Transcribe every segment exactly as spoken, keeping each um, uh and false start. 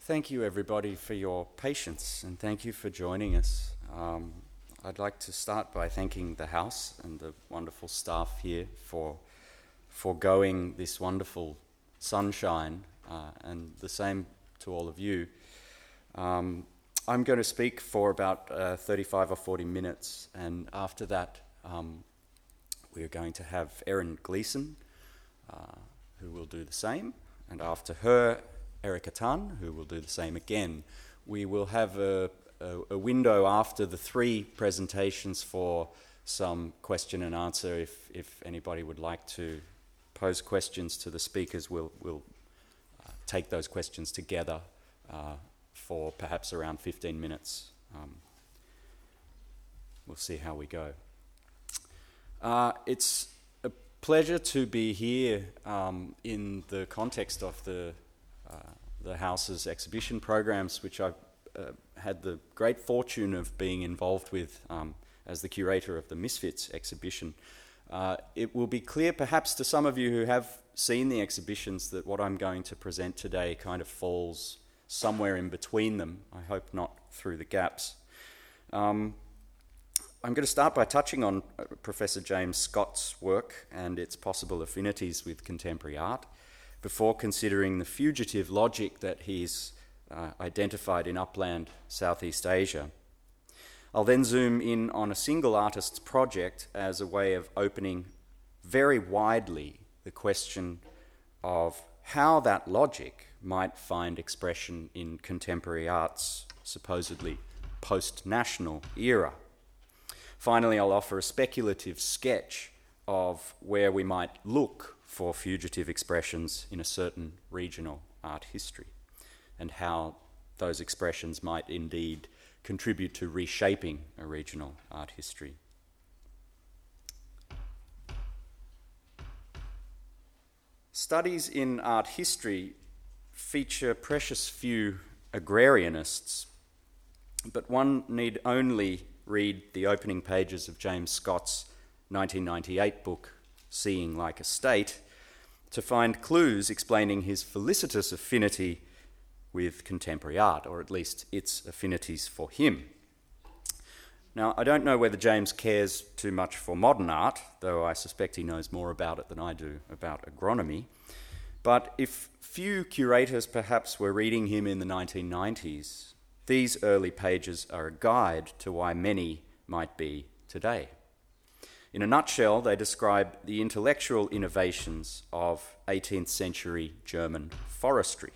Thank you, everybody, for your patience, and thank you for joining us. Um, I'd like to start by thanking the House and the wonderful staff here for foregoing this wonderful sunshine, uh, and the same to all of you. Um, I'm going to speak for about uh, thirty-five or forty minutes, and after that, um, we're going to have Erin Gleeson, uh, who will do the same, and after her, Erica Tan, who will do the same again. We will have a, a, a window after the three presentations for some question and answer. If, if anybody would like to pose questions to the speakers, we'll, we'll uh, take those questions together uh, for perhaps around fifteen minutes. Um, we'll see how we go. Uh, it's a pleasure to be here um, in the context of the Uh, the House's exhibition programs, which I've uh, had the great fortune of being involved with um, as the curator of the Misfits exhibition. Uh, it will be clear perhaps to some of you who have seen the exhibitions that what I'm going to present today kind of falls somewhere in between them. I hope not through the gaps. Um, I'm going to start by touching on uh, Professor James Scott's work and its possible affinities with contemporary art, before considering the fugitive logic that he's uh, identified in upland Southeast Asia. I'll then zoom in on a single artist's project as a way of opening very widely the question of how that logic might find expression in contemporary art's supposedly post-national era. Finally, I'll offer a speculative sketch of where we might look for fugitive expressions in a certain regional art history, and how those expressions might indeed contribute to reshaping a regional art history. Studies in art history feature precious few agrarianists, but one need only read the opening pages of James Scott's nineteen ninety-eight book, Seeing Like a State, to find clues explaining his felicitous affinity with contemporary art, or at least its affinities for him. Now, I don't know whether James cares too much for modern art, though I suspect he knows more about it than I do about agronomy. But if few curators perhaps were reading him in the nineteen nineties, these early pages are a guide to why many might be today. In a nutshell, they describe the intellectual innovations of eighteenth century German forestry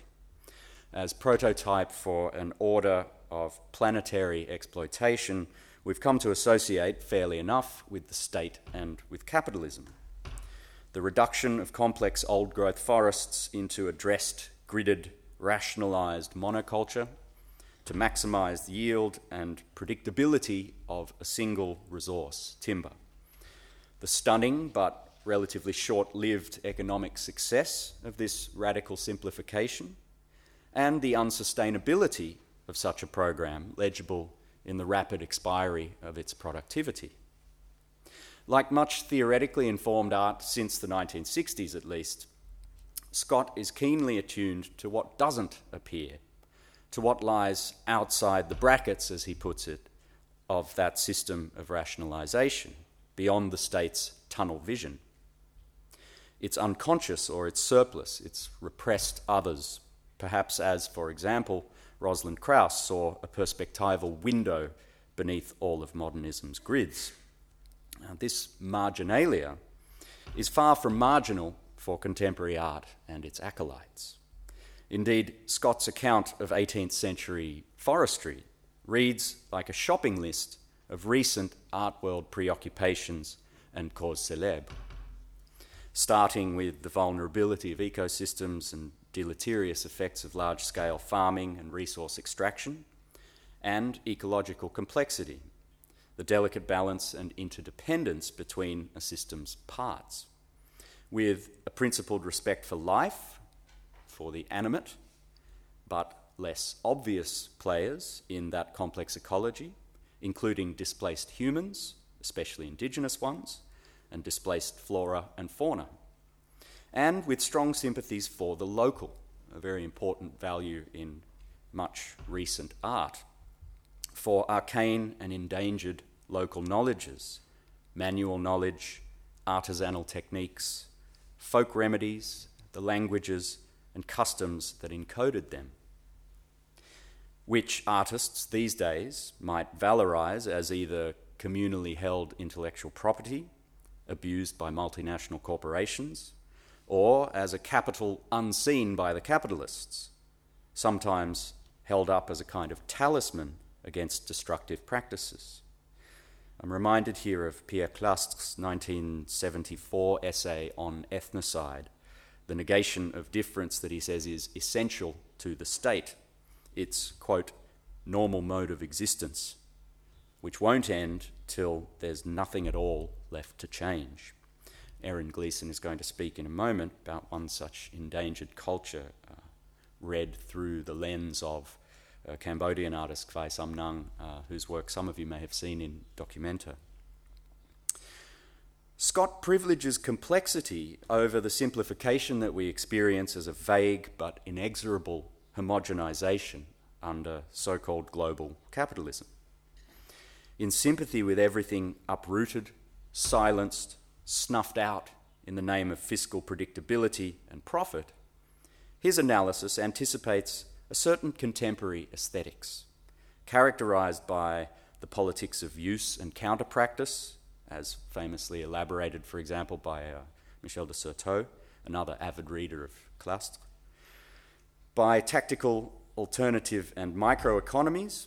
as prototype for an order of planetary exploitation we've come to associate, fairly enough, with the state and with capitalism. The reduction of complex old-growth forests into a dressed, gridded, rationalised monoculture to maximise the yield and predictability of a single resource, timber. The stunning but relatively short-lived economic success of this radical simplification, and the unsustainability of such a program, legible in the rapid expiry of its productivity. Like much theoretically informed art since the nineteen sixties at least, Scott is keenly attuned to what doesn't appear, to what lies outside the brackets, as he puts it, of that system of rationalisation, beyond the state's tunnel vision. It's unconscious or it's surplus, it's repressed others, perhaps as, for example, Rosalind Krauss saw a perspectival window beneath all of modernism's grids. Now, this marginalia is far from marginal for contemporary art and its acolytes. Indeed, Scott's account of eighteenth century forestry reads like a shopping list of recent art world preoccupations and cause célèbre, starting with the vulnerability of ecosystems and deleterious effects of large-scale farming and resource extraction, and ecological complexity, the delicate balance and interdependence between a system's parts, with a principled respect for life, for the animate, but less obvious players in that complex ecology, including displaced humans, especially indigenous ones, and displaced flora and fauna, and with strong sympathies for the local, a very important value in much recent art, for arcane and endangered local knowledges, manual knowledge, artisanal techniques, folk remedies, the languages and customs that encoded them, which artists these days might valorize as either communally held intellectual property, abused by multinational corporations, or as a capital unseen by the capitalists, sometimes held up as a kind of talisman against destructive practices. I'm reminded here of Pierre Clastres' nineteen seventy-four essay on ethnocide, the negation of difference that he says is essential to the state, its, quote, normal mode of existence, which won't end till there's nothing at all left to change. Erin Gleeson is going to speak in a moment about one such endangered culture, uh, read through the lens of uh, Cambodian artist Kvae Sam Nang, uh, whose work some of you may have seen in Documenta. Scott privileges complexity over the simplification that we experience as a vague but inexorable homogenization under so-called global capitalism. In sympathy with everything uprooted, silenced, snuffed out in the name of fiscal predictability and profit, his analysis anticipates a certain contemporary aesthetics, characterized by the politics of use and counter-practice, as famously elaborated, for example, by uh, Michel de Certeau, another avid reader of Clastres, by tactical alternative and microeconomies,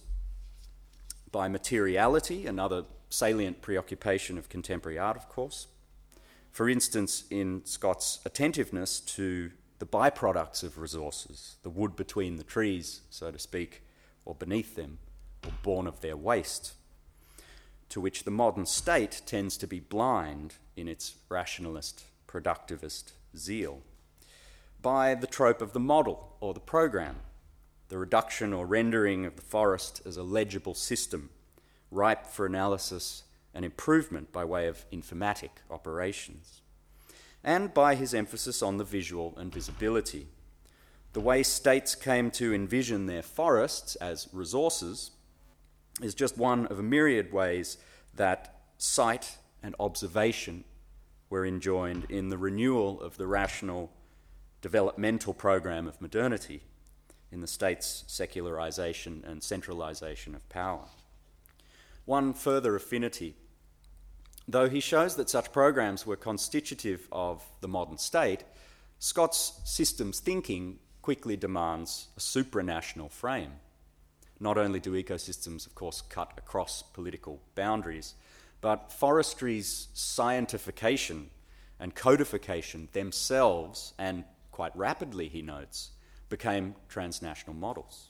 by materiality, another salient preoccupation of contemporary art, of course. For instance, in Scott's attentiveness to the byproducts of resources, the wood between the trees, so to speak, or beneath them, or born of their waste, to which the modern state tends to be blind in its rationalist, productivist zeal. By the trope of the model or the program, the reduction or rendering of the forest as a legible system, ripe for analysis and improvement by way of informatic operations, and by his emphasis on the visual and visibility. The way states came to envision their forests as resources is just one of a myriad ways that sight and observation were enjoined in the renewal of the rational developmental program of modernity in the state's secularization and centralization of power. One further affinity, though he shows that such programs were constitutive of the modern state, Scott's systems thinking quickly demands a supranational frame. Not only do ecosystems, of course, cut across political boundaries, but forestry's scientification and codification themselves, and quite rapidly, he notes, became transnational models.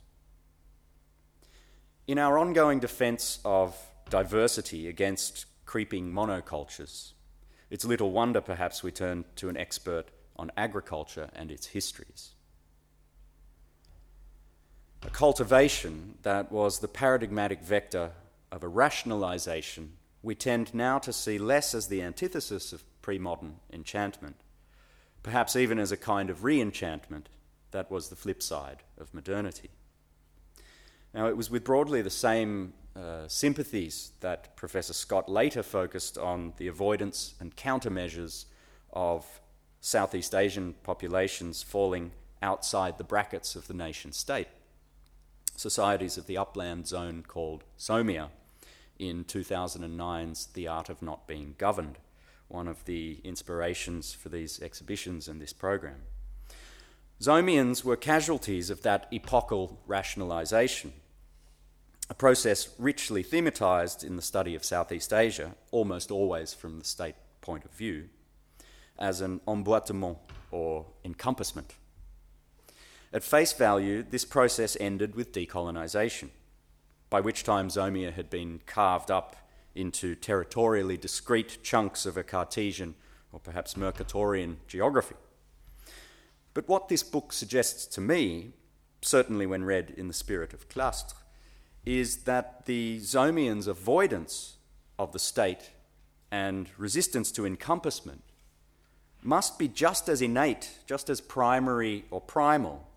In our ongoing defence of diversity against creeping monocultures, it's little wonder perhaps we turn to an expert on agriculture and its histories. A cultivation that was the paradigmatic vector of a rationalization we tend now to see less as the antithesis of pre-modern enchantment, perhaps even as a kind of re-enchantment that was the flip side of modernity. Now, it was with broadly the same uh, sympathies that Professor Scott later focused on the avoidance and countermeasures of Southeast Asian populations falling outside the brackets of the nation-state. Societies of the upland zone called Zomia in two thousand nine's The Art of Not Being Governed, one of the inspirations for these exhibitions and this program. Zomians were casualties of that epochal rationalization, a process richly thematized in the study of Southeast Asia, almost always from the state point of view, as an emboîtement or encompassment. At face value, this process ended with decolonization, by which time Zomia had been carved up into territorially discrete chunks of a Cartesian or perhaps Mercatorian geography. But what this book suggests to me, certainly when read in the spirit of Clastres, is that the Zomians' avoidance of the state and resistance to encompassment must be just as innate, just as primary or primal,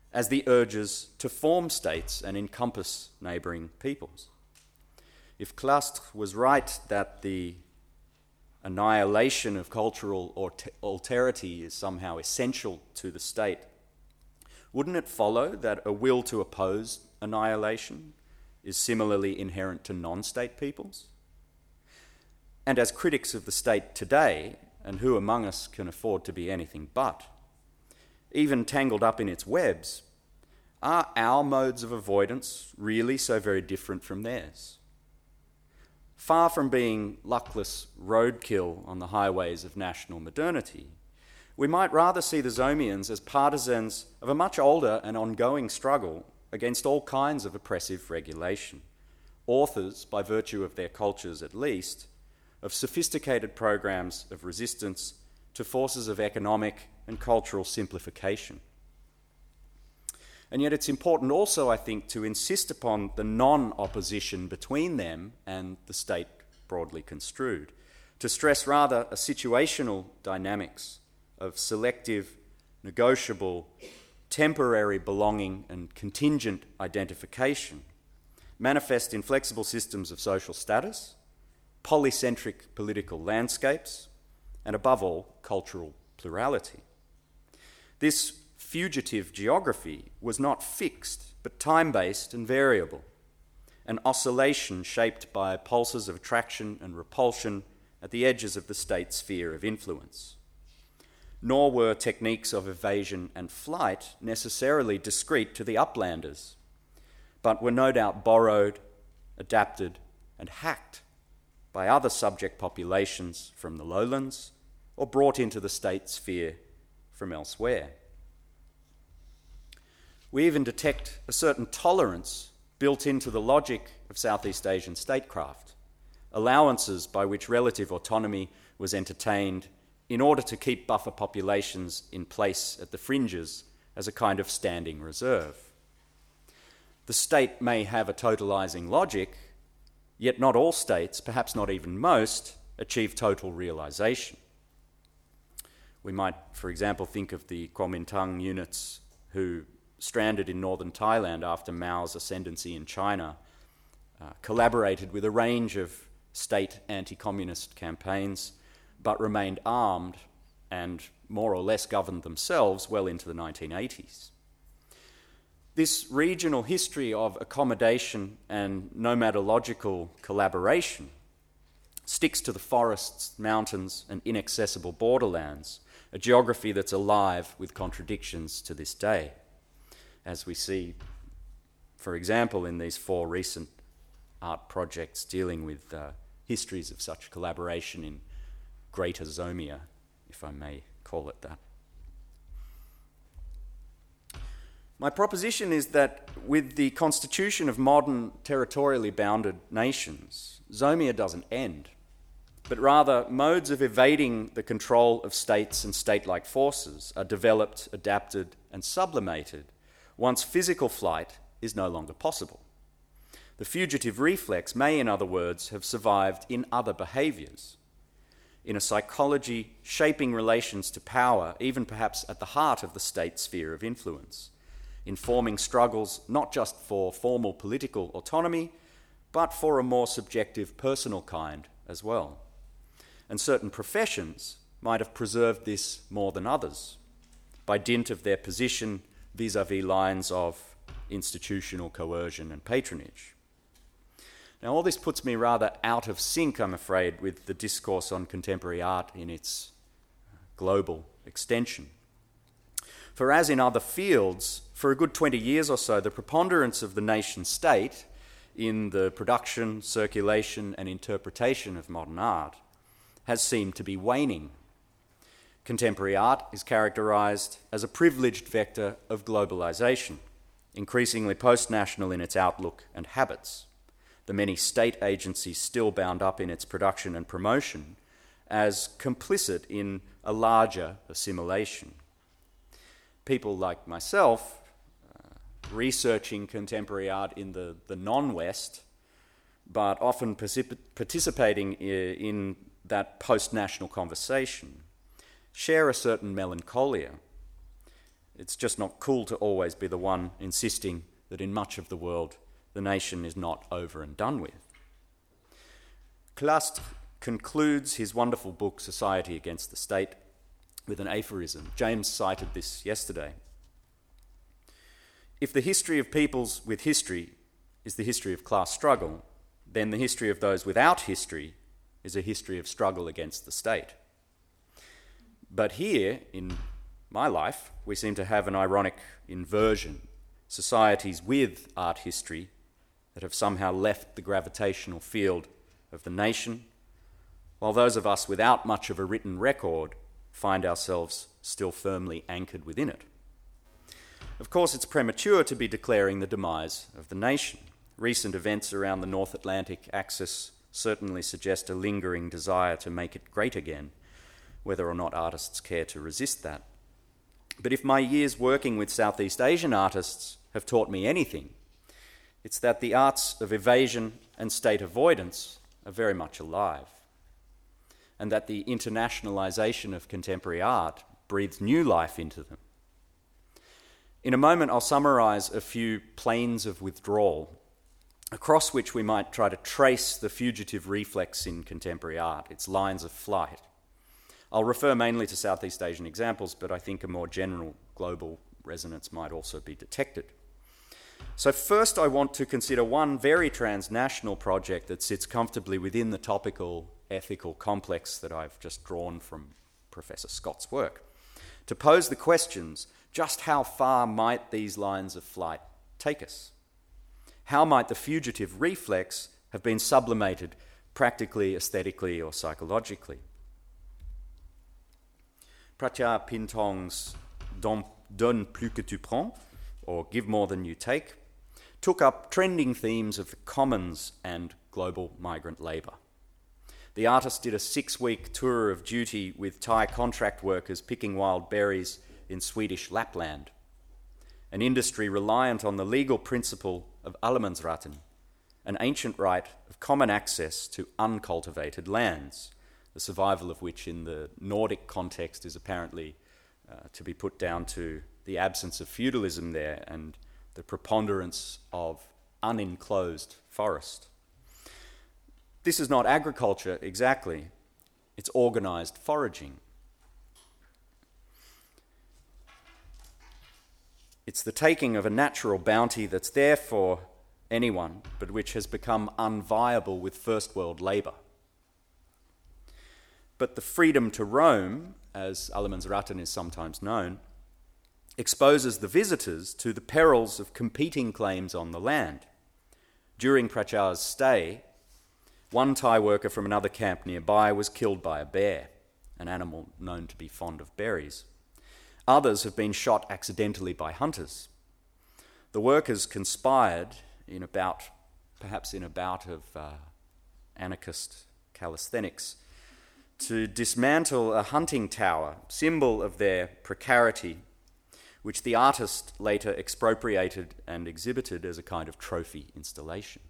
as the urges to form states and encompass neighbouring peoples. If Clastres was right that the annihilation of cultural alterity is somehow essential to the state, wouldn't it follow that a will to oppose annihilation is similarly inherent to non-state peoples? And as critics of the state today, and who among us can afford to be anything but, even tangled up in its webs, are our modes of avoidance really so very different from theirs? Far from being luckless roadkill on the highways of national modernity, we might rather see the Zomians as partisans of a much older and ongoing struggle against all kinds of oppressive regulation, authors, by virtue of their cultures at least, of sophisticated programs of resistance to forces of economic and cultural simplification. And yet it's important also, I think, to insist upon the non-opposition between them and the state broadly construed, to stress rather a situational dynamics of selective, negotiable, temporary belonging and contingent identification, manifest in flexible systems of social status, polycentric political landscapes, and above all, cultural plurality. This fugitive geography was not fixed, but time-based and variable, an oscillation shaped by pulses of attraction and repulsion at the edges of the state sphere of influence. Nor were techniques of evasion and flight necessarily discrete to the uplanders, but were no doubt borrowed, adapted, and hacked by other subject populations from the lowlands or brought into the state sphere from elsewhere. We even detect a certain tolerance built into the logic of Southeast Asian statecraft, allowances by which relative autonomy was entertained in order to keep buffer populations in place at the fringes as a kind of standing reserve. The state may have a totalizing logic, yet not all states, perhaps not even most, achieve total realization. We might, for example, think of the Kuomintang units who, stranded in northern Thailand after Mao's ascendancy in China, uh, collaborated with a range of state anti-communist campaigns, but remained armed and more or less governed themselves well into the nineteen eighties. This regional history of accommodation and nomadological collaboration sticks to the forests, mountains, and inaccessible borderlands, a geography that's alive with contradictions to this day, as we see, for example, in these four recent art projects dealing with uh, histories of such collaboration in Greater Zomia, if I may call it that. My proposition is that with the constitution of modern territorially bounded nations, Zomia doesn't end, but rather modes of evading the control of states and state-like forces are developed, adapted, and sublimated once physical flight is no longer possible. The fugitive reflex may, in other words, have survived in other behaviours, in a psychology shaping relations to power, even perhaps at the heart of the state sphere of influence, informing struggles not just for formal political autonomy, but for a more subjective personal kind as well. And certain professions might have preserved this more than others, by dint of their position vis-à-vis lines of institutional coercion and patronage. Now, all this puts me rather out of sync, I'm afraid, with the discourse on contemporary art in its global extension. For as in other fields, for a good twenty years or so, the preponderance of the nation-state in the production, circulation, and interpretation of modern art has seemed to be waning. Contemporary art is characterised as a privileged vector of globalisation, increasingly post-national in its outlook and habits, the many state agencies still bound up in its production and promotion as complicit in a larger assimilation. People like myself, uh, researching contemporary art in the, the non-West, but often particip- participating I- in that post-national conversation, share a certain melancholia. It's just not cool to always be the one insisting that in much of the world the nation is not over and done with. Clastres concludes his wonderful book, Society Against the State, with an aphorism. James cited this yesterday. If the history of peoples with history is the history of class struggle, then the history of those without history is a history of struggle against the state. But here, in my life, we seem to have an ironic inversion. Societies with art history that have somehow left the gravitational field of the nation, while those of us without much of a written record find ourselves still firmly anchored within it. Of course, it's premature to be declaring the demise of the nation. Recent events around the North Atlantic axis certainly suggest a lingering desire to make it great again, whether or not artists care to resist that. But if my years working with Southeast Asian artists have taught me anything, it's that the arts of evasion and state avoidance are very much alive, and that the internationalization of contemporary art breathes new life into them. In a moment, I'll summarize a few planes of withdrawal across which we might try to trace the fugitive reflex in contemporary art, its lines of flight. I'll refer mainly to Southeast Asian examples, but I think a more general global resonance might also be detected. So first I want to consider one very transnational project that sits comfortably within the topical ethical complex that I've just drawn from Professor Scott's work. To pose the questions, just how far might these lines of flight take us? How might the fugitive reflex have been sublimated practically, aesthetically, or psychologically? Pratyar Pintong's Donne plus que tu prends, or Give More Than You Take, took up trending themes of the commons and global migrant labour. The artist did a six-week tour of duty with Thai contract workers picking wild berries in Swedish Lapland, an industry reliant on the legal principle of allemansrätten, an ancient right of common access to uncultivated lands, the survival of which in the Nordic context is apparently uh, to be put down to the absence of feudalism there and the preponderance of unenclosed forest. This is not agriculture exactly, it's organised foraging. It's the taking of a natural bounty that's there for anyone, but which has become unviable with first world labour. But the freedom to roam, as allemansrätten is sometimes known, exposes the visitors to the perils of competing claims on the land. During Pratyar's stay, one Thai worker from another camp nearby was killed by a bear, an animal known to be fond of berries. Others have been shot accidentally by hunters. The workers conspired in a bout, perhaps in a bout of uh, anarchist calisthenics, to dismantle a hunting tower, symbol of their precarity, which the artist later expropriated and exhibited as a kind of trophy installation.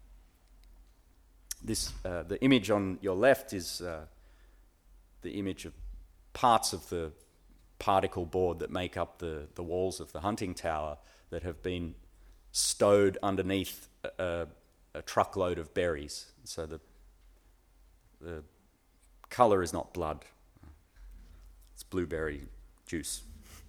This, uh, the image on your left is uh, the image of parts of the particle board that make up the, the walls of the hunting tower that have been stowed underneath a, a truckload of berries. So the, the colour is not blood, it's blueberry juice.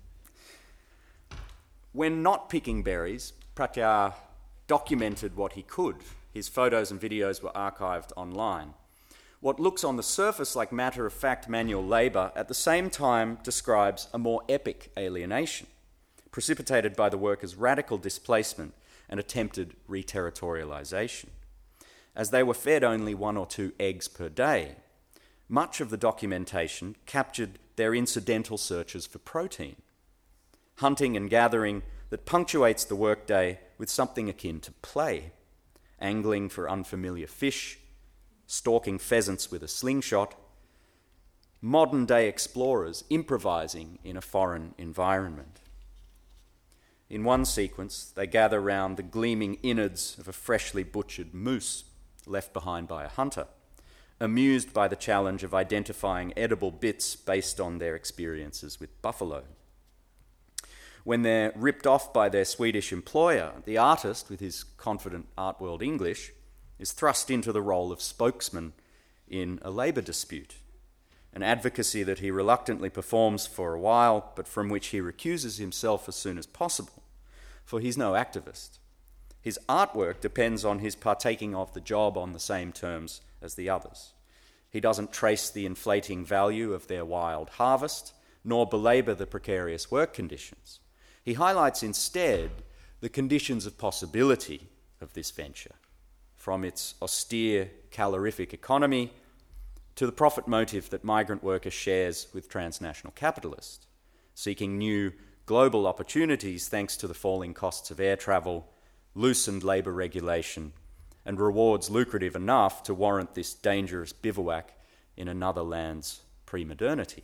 When not picking berries, Pratyar documented what he could. His photos and videos were archived online. What looks on the surface like matter-of-fact manual labour at the same time describes a more epic alienation, precipitated by the workers' radical displacement and attempted reterritorialisation. As they were fed only one or two eggs per day, much of the documentation captured their incidental searches for protein, hunting and gathering that punctuates the workday with something akin to play, angling for unfamiliar fish, stalking pheasants with a slingshot, modern-day explorers improvising in a foreign environment. In one sequence, they gather round the gleaming innards of a freshly butchered moose left behind by a hunter, amused by the challenge of identifying edible bits based on their experiences with buffalo. When they're ripped off by their Swedish employer, the artist, with his confident art world English, is thrust into the role of spokesman in a labour dispute, an advocacy that he reluctantly performs for a while, but from which he recuses himself as soon as possible, for he's no activist. His artwork depends on his partaking of the job on the same terms as the others. He doesn't trace the inflating value of their wild harvest, nor belabour the precarious work conditions. He highlights instead the conditions of possibility of this venture, from its austere calorific economy to the profit motive that migrant worker shares with transnational capitalists, seeking new global opportunities thanks to the falling costs of air travel, loosened labour regulation, and rewards lucrative enough to warrant this dangerous bivouac in another land's pre-modernity.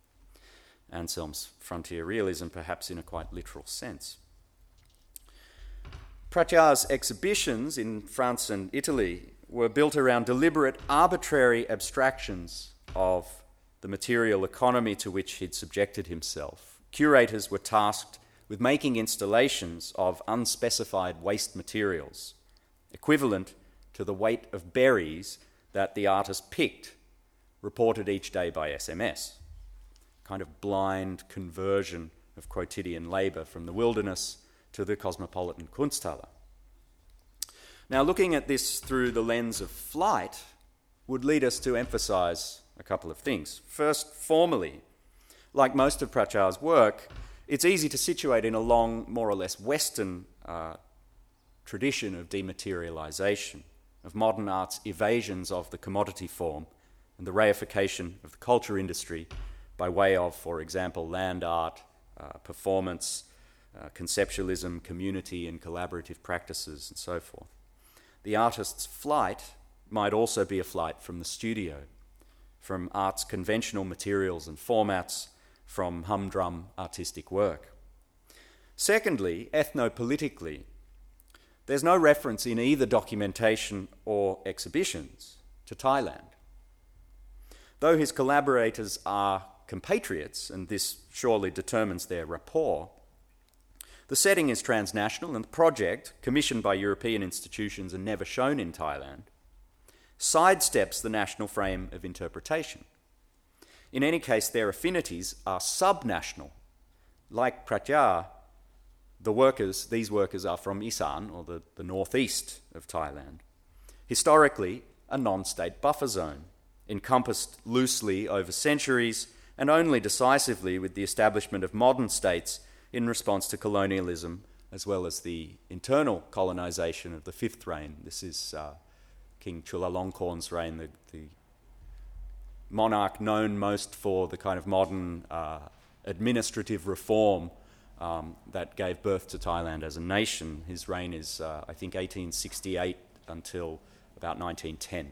Anselm's frontier realism, perhaps in a quite literal sense. Prattyar's exhibitions in France and Italy were built around deliberate, arbitrary abstractions of the material economy to which he'd subjected himself. Curators were tasked with making installations of unspecified waste materials, equivalent to the weight of berries that the artist picked, reported each day by S M S. Kind of blind conversion of quotidian labour from the wilderness to the cosmopolitan Kunsthalle. Now, looking at this through the lens of flight would lead us to emphasise a couple of things. First, formally, like most of Prattyar's work, it's easy to situate in a long, more or less Western uh, tradition of dematerialisation, of modern art's evasions of the commodity form and the reification of the culture industry by way of, for example, land art, uh, performance, uh, conceptualism, community and collaborative practices, and so forth. The artist's flight might also be a flight from the studio, from art's conventional materials and formats, from humdrum artistic work. Secondly, ethnopolitically, there's no reference in either documentation or exhibitions to Thailand. Though his collaborators are compatriots, and this surely determines their rapport, the setting is transnational, and the project, commissioned by European institutions and never shown in Thailand, sidesteps the national frame of interpretation. In any case, their affinities are subnational. Like Prattyar, the workers, these workers are from Isan, or the, the northeast of Thailand. Historically, a non-state buffer zone, encompassed loosely over centuries and only decisively with the establishment of modern states in response to colonialism, as well as the internal colonisation of the fifth reign. This is uh, King Chulalongkorn's reign, the, the monarch known most for the kind of modern uh, administrative reform um, that gave birth to Thailand as a nation. His reign is, uh, I think, eighteen sixty-eight until about nineteen ten.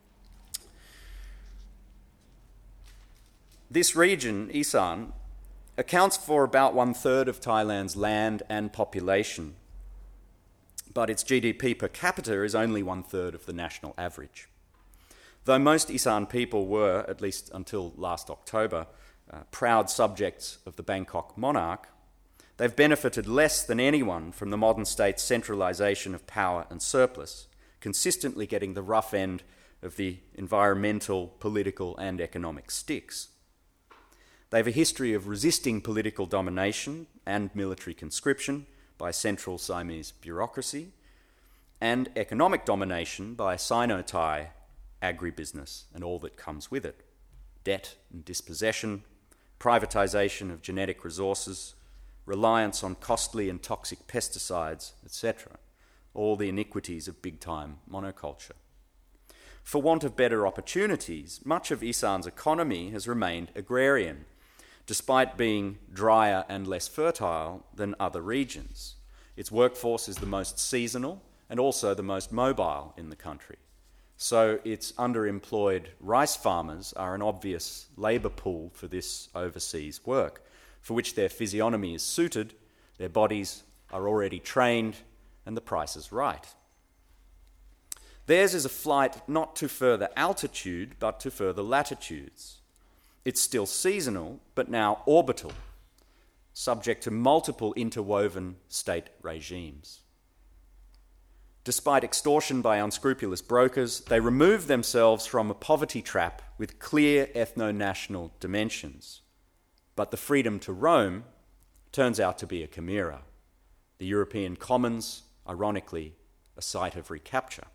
This region, Isan, accounts for about one-third of Thailand's land and population, but its G D P per capita is only one-third of the national average. Though most Isan people were, at least until last October, uh, proud subjects of the Bangkok monarch, they've benefited less than anyone from the modern state's centralisation of power and surplus, consistently getting the rough end of the environmental, political and economic sticks. They have a history of resisting political domination and military conscription by central Siamese bureaucracy, and economic domination by Sino-Thai agribusiness and all that comes with it: debt and dispossession, privatisation of genetic resources, reliance on costly and toxic pesticides, et cetera, all the iniquities of big-time monoculture. For want of better opportunities, much of Isan's economy has remained agrarian, despite being drier and less fertile than other regions. Its workforce is the most seasonal and also the most mobile in the country. So its underemployed rice farmers are an obvious labour pool for this overseas work, for which their physiognomy is suited, their bodies are already trained, and the price is right. Theirs is a flight not to further altitude, but to further latitudes. It's still seasonal, but now orbital. subject to multiple interwoven state regimes. Despite extortion by unscrupulous brokers, they remove themselves from a poverty trap with clear ethno-national dimensions. But the freedom to roam turns out to be a chimera. The European commons, ironically, a site of recapture.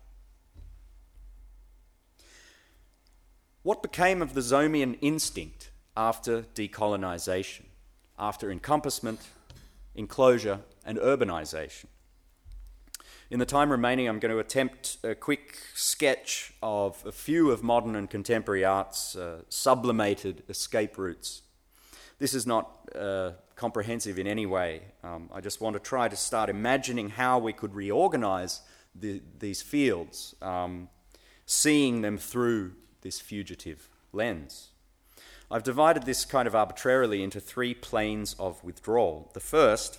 What became of the Zomian instinct after decolonisation, after encompassment, enclosure, and urbanisation? In the time remaining, I'm going to attempt a quick sketch of a few of modern and contemporary art's uh, sublimated escape routes. This is not uh, comprehensive in any way. Um, I just want to try to start imagining how we could reorganise the, these fields, um, seeing them through this fugitive lens. I've divided this kind of arbitrarily into three planes of withdrawal. The first,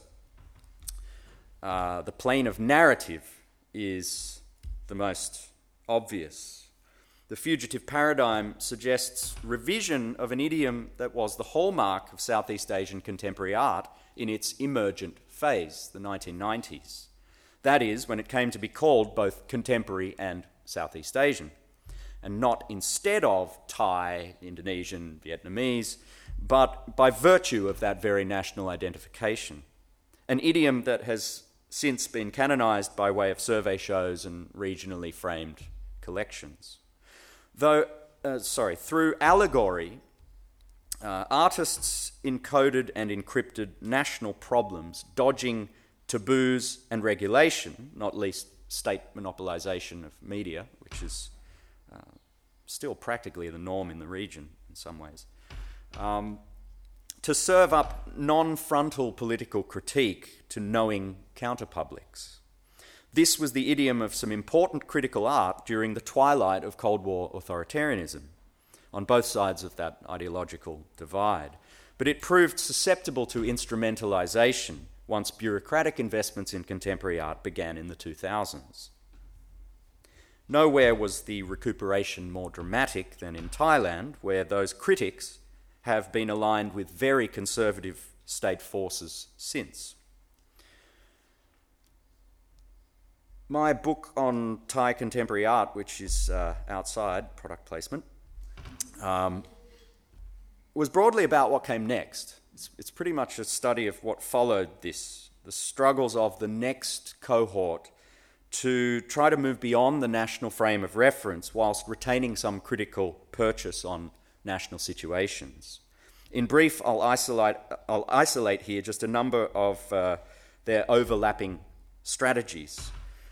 Uh, the plane of narrative, is the most obvious. The fugitive paradigm suggests revision of an idiom that was the hallmark of Southeast Asian contemporary art in its emergent phase, the nineteen nineties. That is, when it came to be called both contemporary and Southeast Asian, and not instead of Thai, Indonesian, Vietnamese, but by virtue of that very national identification. An idiom that has since been canonised by way of survey shows and regionally framed collections. Though, uh, sorry, through allegory, uh, artists encoded and encrypted national problems, dodging taboos and regulation, not least state monopolisation of media, which is uh, still practically the norm in the region in some ways, um, to serve up non-frontal political critique to knowing counterpublics. This was the idiom of some important critical art during the twilight of Cold War authoritarianism, on both sides of that ideological divide. But it proved susceptible to instrumentalisation once bureaucratic investments in contemporary art began in the two thousands. Nowhere was the recuperation more dramatic than in Thailand, where those critics have been aligned with very conservative state forces since. My book on Thai contemporary art, which is uh, outside, product placement, um, was broadly about what came next. It's, it's pretty much a study of what followed this, the struggles of the next cohort to try to move beyond the national frame of reference whilst retaining some critical purchase on national situations. In brief, I'll isolate, I'll isolate here just a number of uh, their overlapping strategies.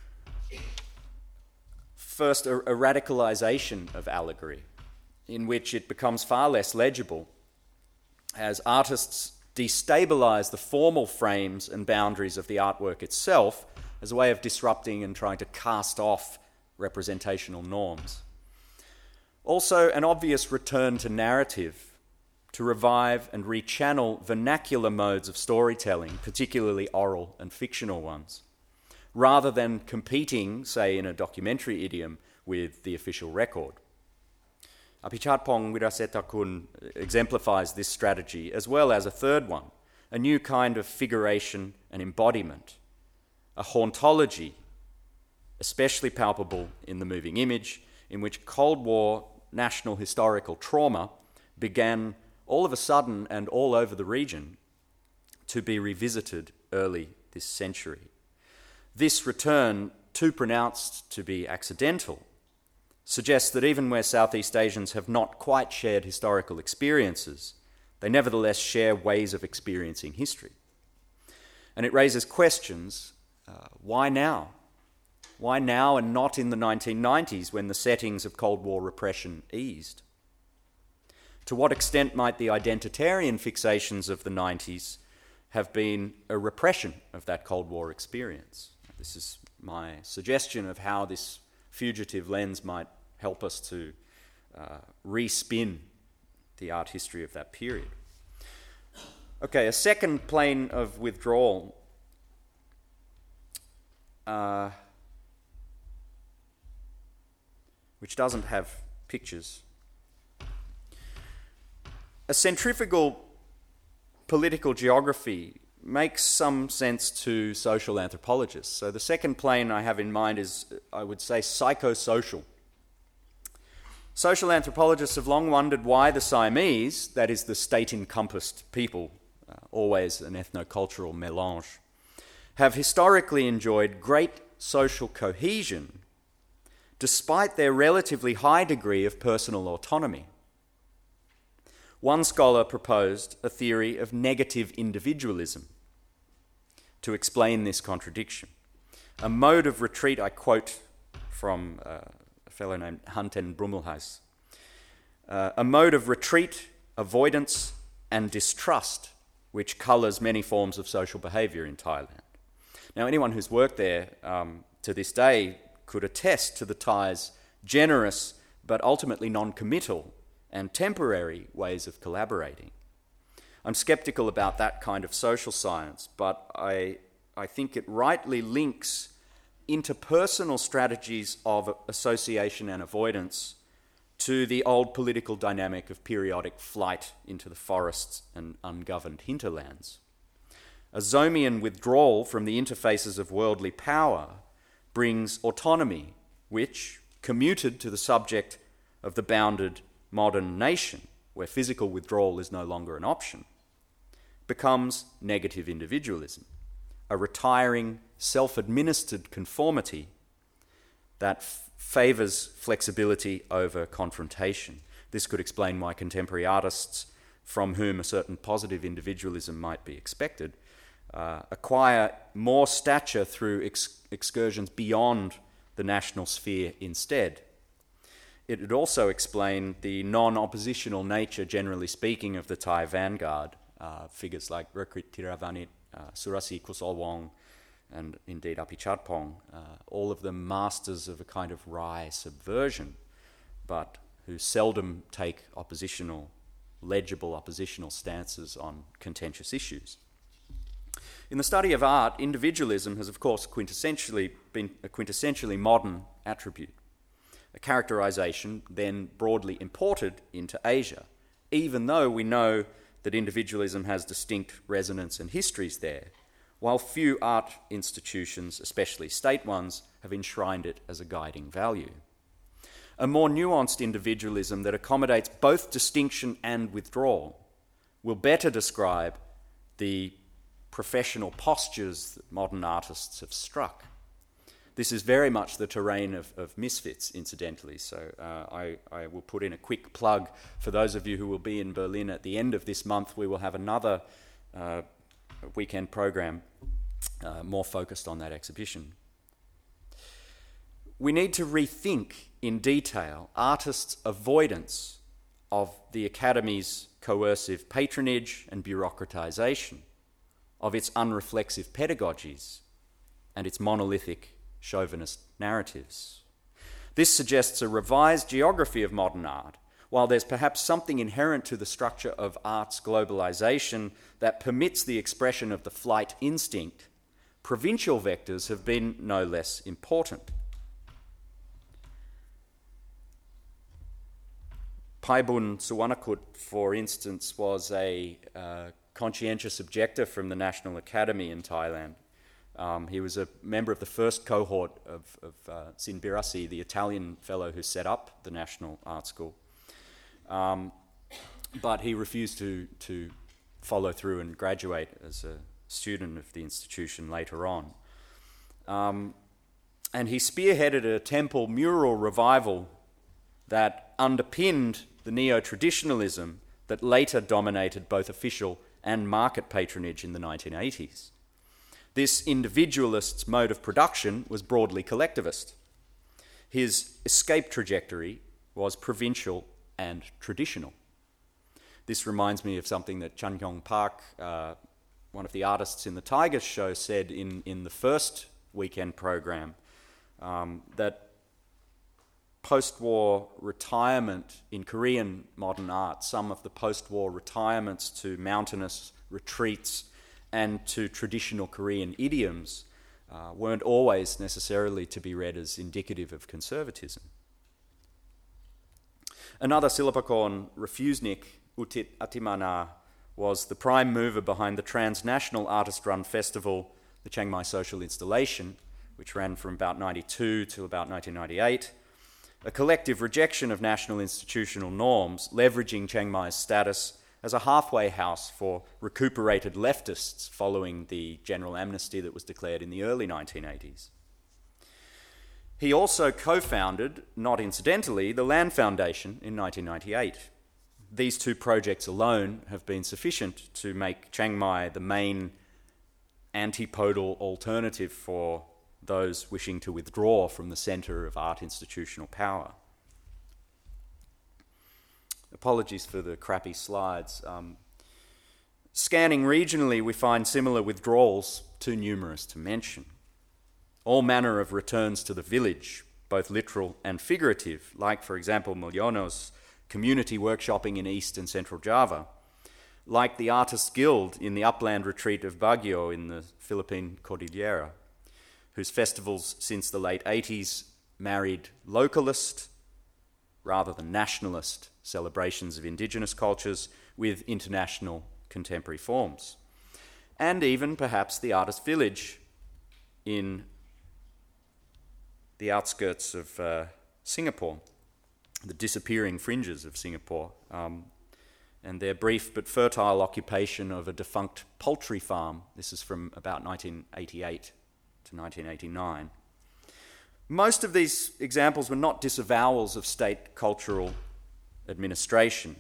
First, a, a radicalisation of allegory, in which it becomes far less legible as artists destabilise the formal frames and boundaries of the artwork itself as a way of disrupting and trying to cast off representational norms. Also, an obvious return to narrative to revive and rechannel vernacular modes of storytelling, particularly oral and fictional ones, rather than competing, say, in a documentary idiom with the official record. Apichatpong Wirasetakul exemplifies this strategy, as well as a third one, a new kind of figuration and embodiment, a hauntology, especially palpable in the moving image, in which Cold War national historical trauma began all of a sudden and all over the region to be revisited early this century. This return, too pronounced to be accidental, suggests that even where Southeast Asians have not quite shared historical experiences, they nevertheless share ways of experiencing history. And it raises questions, uh, why now? Why now and not in the nineteen nineties when the settings of Cold War repression eased? To what extent might the identitarian fixations of the nineties have been a repression of that Cold War experience? This is my suggestion of how this fugitive lens might help us to uh, respin the art history of that period. Okay, a second plane of withdrawal uh, which doesn't have pictures. A centrifugal political geography makes some sense to social anthropologists. So the second plane I have in mind is, I would say, psychosocial. Social anthropologists have long wondered why the Siamese, that is the state-encompassed people, uh, always an ethno-cultural mélange, have historically enjoyed great social cohesion despite their relatively high degree of personal autonomy. One scholar proposed a theory of negative individualism to explain this contradiction. A mode of retreat, I quote from uh, a fellow named Hanten Brummelhuis, uh, a mode of retreat, avoidance, and distrust which colours many forms of social behaviour in Thailand. Now, anyone who's worked there um, to this day could attest to the Thais' generous but ultimately non-committal and temporary ways of collaborating. I'm sceptical about that kind of social science, but I, I think it rightly links interpersonal strategies of association and avoidance to the old political dynamic of periodic flight into the forests and ungoverned hinterlands. A Zomian withdrawal from the interfaces of worldly power brings autonomy, which, commuted to the subject of the bounded modern nation, where physical withdrawal is no longer an option, becomes negative individualism, a retiring, self-administered conformity that f- favours flexibility over confrontation. This could explain why contemporary artists, from whom a certain positive individualism might be expected, uh, acquire more stature through ex- excursions beyond the national sphere instead. It would also explain the non-oppositional nature, generally speaking, of the Thai vanguard, uh, figures like Rakrit Thiravanit, uh, Surasi Kusalwong, and indeed Apichatpong, uh, all of them masters of a kind of wry subversion, but who seldom take oppositional, legible oppositional stances on contentious issues. In the study of art, individualism has, of course, quintessentially been a quintessentially modern attribute, a characterization then broadly imported into Asia, even though we know that individualism has distinct resonance and histories there, while few art institutions, especially state ones, have enshrined it as a guiding value. A more nuanced individualism that accommodates both distinction and withdrawal will better describe the professional postures that modern artists have struck. This is very much the terrain of, of misfits, incidentally, so uh, I, I will put in a quick plug for those of you who will be in Berlin at the end of this month. We will have another uh, weekend program uh, more focused on that exhibition. We need to rethink in detail artists' avoidance of the Academy's coercive patronage and bureaucratisation, of its unreflexive pedagogies and its monolithic chauvinist narratives. This suggests a revised geography of modern art, while there's perhaps something inherent to the structure of art's globalization that permits the expression of the flight instinct. Provincial vectors have been no less important. Paibun Suwarnakut, for instance, was a uh, conscientious objector from the National Academy in Thailand. Um, he was a member of the first cohort of, of uh, Sin Birassi, the Italian fellow who set up the National Art School. Um, but he refused to, to follow through and graduate as a student of the institution later on. Um, and he spearheaded a temple mural revival that underpinned the neo-traditionalism that later dominated both official and market patronage in the nineteen eighties. This individualist's mode of production was broadly collectivist. His escape trajectory was provincial and traditional. This reminds me of something that Chan Yong Park, uh, one of the artists in the Tigers show, said in, in the first weekend program, um, that post-war retirement in Korean modern art, some of the post-war retirements to mountainous retreats and to traditional Korean idioms uh, weren't always necessarily to be read as indicative of conservatism. Another Silpakorn refusenik, Utit Atimana, was the prime mover behind the transnational artist-run festival, the Chiang Mai Social Installation, which ran from about ninety-two to about nineteen ninety-eight, a collective rejection of national institutional norms, leveraging Chiang Mai's status as a halfway house for recuperated leftists following the general amnesty that was declared in the early nineteen eighties. He also co-founded, not incidentally, the Land Foundation in nineteen ninety-eight. These two projects alone have been sufficient to make Chiang Mai the main antipodal alternative for those wishing to withdraw from the centre of art institutional power. Apologies for the crappy slides. Um, scanning regionally, we find similar withdrawals, too numerous to mention. All manner of returns to the village, both literal and figurative, like, for example, Mulyono's community workshopping in East and Central Java, like the Artists' Guild in the upland retreat of Baguio in the Philippine Cordillera, whose festivals since the late eighties married localist rather than nationalist celebrations of indigenous cultures with international contemporary forms. And even perhaps the Artist Village in the outskirts of uh, Singapore, the disappearing fringes of Singapore, um, and their brief but fertile occupation of a defunct poultry farm. This is from about nineteen eighty-eight to nineteen eighty-nine. Most of these examples were not disavowals of state cultural administration.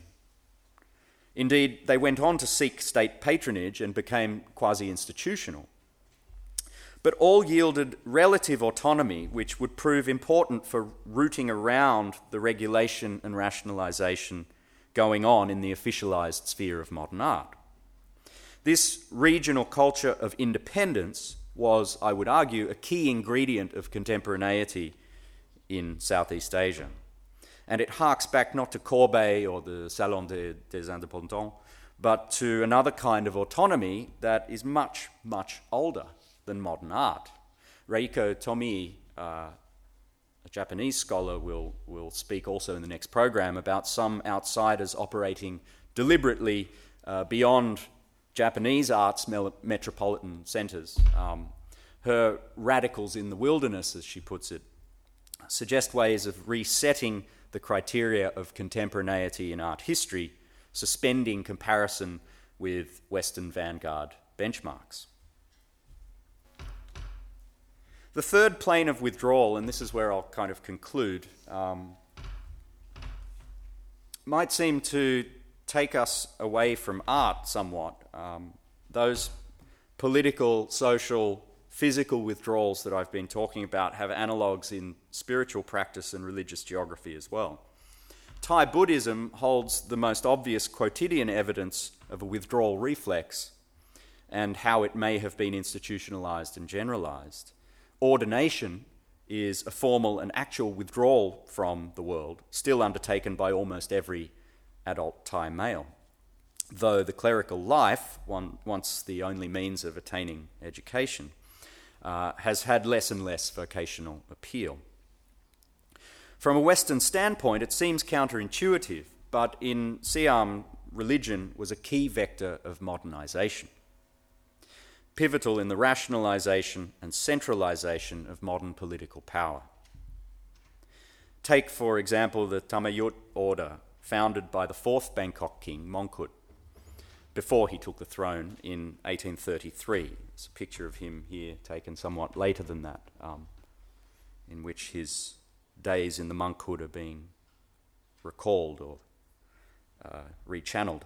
Indeed, they went on to seek state patronage and became quasi-institutional. But all yielded relative autonomy, which would prove important for rooting around the regulation and rationalisation going on in the officialised sphere of modern art. This regional culture of independence was, I would argue, a key ingredient of contemporaneity in Southeast Asia. And it harks back not to Courbet or the Salon des, des Indépendants, but to another kind of autonomy that is much, much older than modern art. Reiko Tomii, uh, a Japanese scholar, will, will speak also in the next program about some outsiders operating deliberately uh, beyond Japanese art's metropolitan centres. Um, her radicals in the wilderness, as she puts it, suggest ways of resetting the criteria of contemporaneity in art history, suspending comparison with Western vanguard benchmarks. The third plane of withdrawal, and this is where I'll kind of conclude, um, might seem to take us away from art somewhat. Um, those political, social, physical withdrawals that I've been talking about have analogues in spiritual practice and religious geography as well. Thai Buddhism holds the most obvious quotidian evidence of a withdrawal reflex and how it may have been institutionalized and generalized. Ordination is a formal and actual withdrawal from the world, still undertaken by almost every adult Thai male, though the clerical life, one, once the only means of attaining education, uh, has had less and less vocational appeal. From a Western standpoint, it seems counterintuitive, but in Siam, religion was a key vector of modernization, pivotal in the rationalization and centralization of modern political power. Take, for example, the Thammayut order, founded by the fourth Bangkok king, Mongkut, before he took the throne in eighteen thirty-three. There's a picture of him here taken somewhat later than that, um, in which his days in the monkhood are being recalled or uh, rechanneled.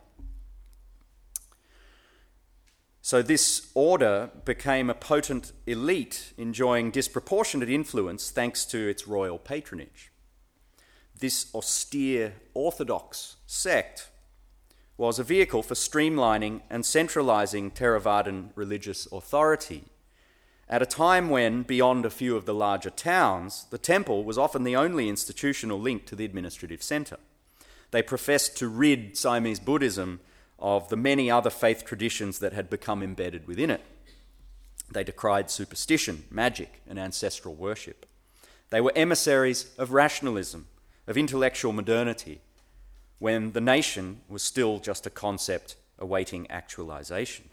So this order became a potent elite enjoying disproportionate influence thanks to its royal patronage. This austere orthodox sect was a vehicle for streamlining and centralizing Theravadan religious authority at a time when, beyond a few of the larger towns, the temple was often the only institutional link to the administrative centre. They professed to rid Siamese Buddhism of the many other faith traditions that had become embedded within it. They decried superstition, magic, and ancestral worship. They were emissaries of rationalism, of intellectual modernity, when the nation was still just a concept awaiting actualization.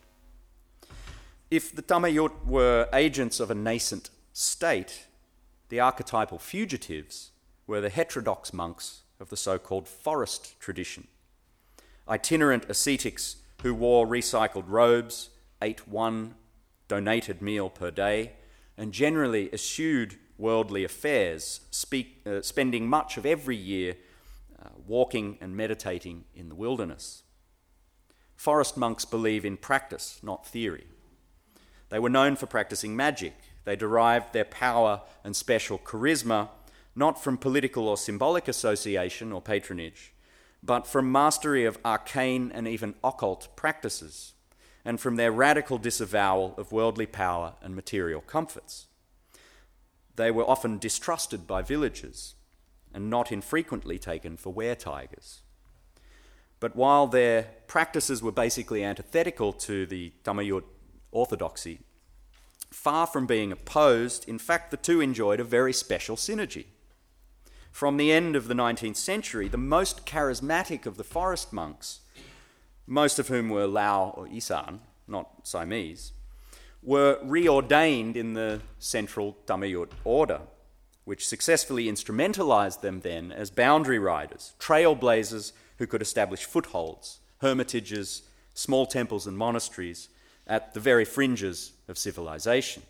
If the Tamayut were agents of a nascent state, the archetypal fugitives were the heterodox monks of the so-called forest tradition, itinerant ascetics who wore recycled robes, ate one donated meal per day, and generally eschewed worldly affairs, speak, uh, spending much of every year uh, walking and meditating in the wilderness. Forest monks believe in practice, not theory. They were known for practicing magic. They derived their power and special charisma not from political or symbolic association or patronage, but from mastery of arcane and even occult practices, and from their radical disavowal of worldly power and material comforts. They were often distrusted by villagers and not infrequently taken for were-tigers. But while their practices were basically antithetical to the Tamayut orthodoxy, far from being opposed, in fact, the two enjoyed a very special synergy. From the end of the nineteenth century, the most charismatic of the forest monks, most of whom were Lao or Isan, not Siamese, were reordained in the central Tamayut order, which successfully instrumentalized them then as boundary riders, trailblazers who could establish footholds, hermitages, small temples and monasteries at the very fringes of civilization.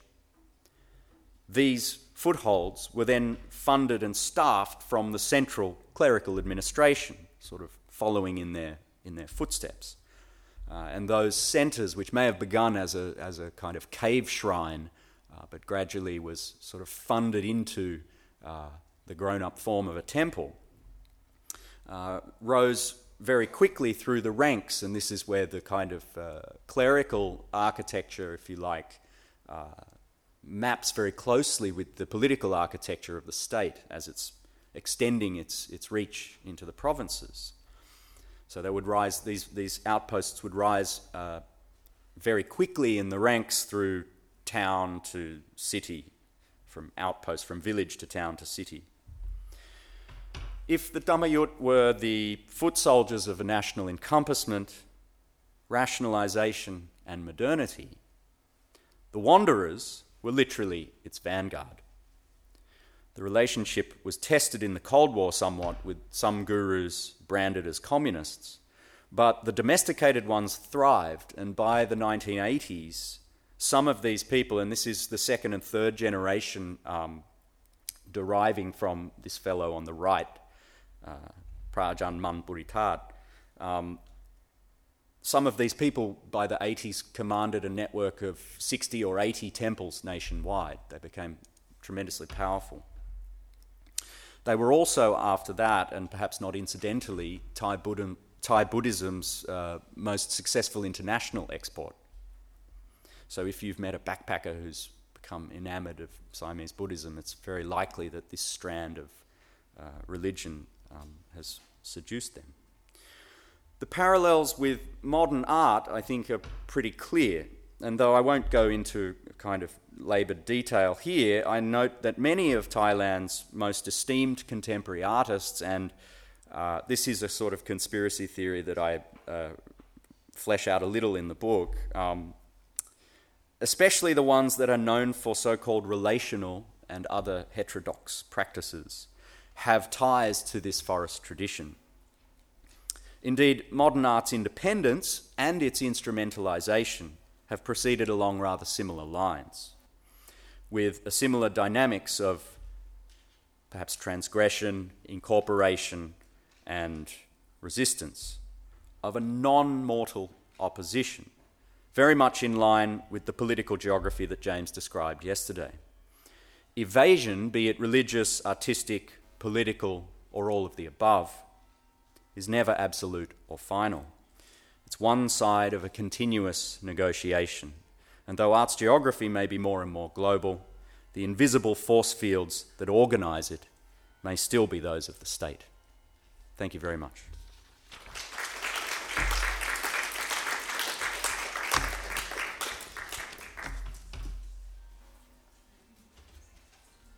These footholds were then funded and staffed from the central clerical administration, sort of following in their, in their footsteps. Uh, and those centres, which may have begun as a, as a kind of cave shrine, uh, but gradually was sort of funded into uh, the grown-up form of a temple, uh, rose very quickly through the ranks, and this is where the kind of uh, clerical architecture, if you like, uh, maps very closely with the political architecture of the state as it's extending its, its reach into the provinces. So they would rise, these, these outposts would rise uh, very quickly in the ranks through town to city, from outpost, from village to town to city. If the Tamayut were the foot soldiers of a national encompassment, rationalization and modernity, the wanderers were literally its vanguard. The relationship was tested in the Cold War somewhat, with some gurus branded as communists, but the domesticated ones thrived, and by the nineteen eighties, some of these people, and this is the second and third generation um, deriving from this fellow on the right, uh, Prajan Man Buritat, um, some of these people by the eighties commanded a network of sixty or eighty temples nationwide. They became tremendously powerful. They were also, after that, and perhaps not incidentally, Thai, Buddhism, Thai Buddhism's uh, most successful international export. So if you've met a backpacker who's become enamoured of Siamese Buddhism, it's very likely that this strand of uh, religion um, has seduced them. The parallels with modern art, I think, are pretty clear. And though I won't go into kind of laboured detail here, I note that many of Thailand's most esteemed contemporary artists, and uh, this is a sort of conspiracy theory that I uh, flesh out a little in the book, um, especially the ones that are known for so-called relational and other heterodox practices, have ties to this forest tradition. Indeed, modern art's independence and its instrumentalisation have proceeded along rather similar lines, with a similar dynamics of perhaps transgression, incorporation, and resistance, of a non-mortal opposition, very much in line with the political geography that James described yesterday. Evasion, be it religious, artistic, political, or all of the above, is never absolute or final. It's one side of a continuous negotiation. And though art's geography may be more and more global, the invisible force fields that organise it may still be those of the state. Thank you very much.